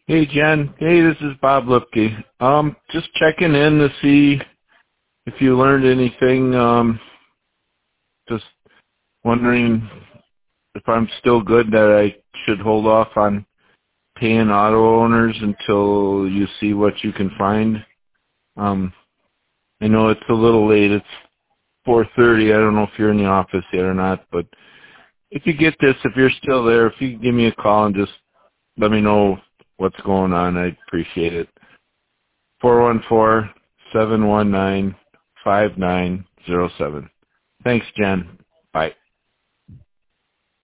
Hey, Jen. Hey, this is Bob Lipke. Just checking in to see if you learned anything. Just wondering if I'm still good that I should hold off on paying auto owners until you see what you can find. I know it's a little late. It's 4:30. I don't know if you're in the office yet or not, but if you get this, if you're still there, if you give me a call and just let me know what's going on, I'd appreciate it. 414-719-5907. Thanks, Jen.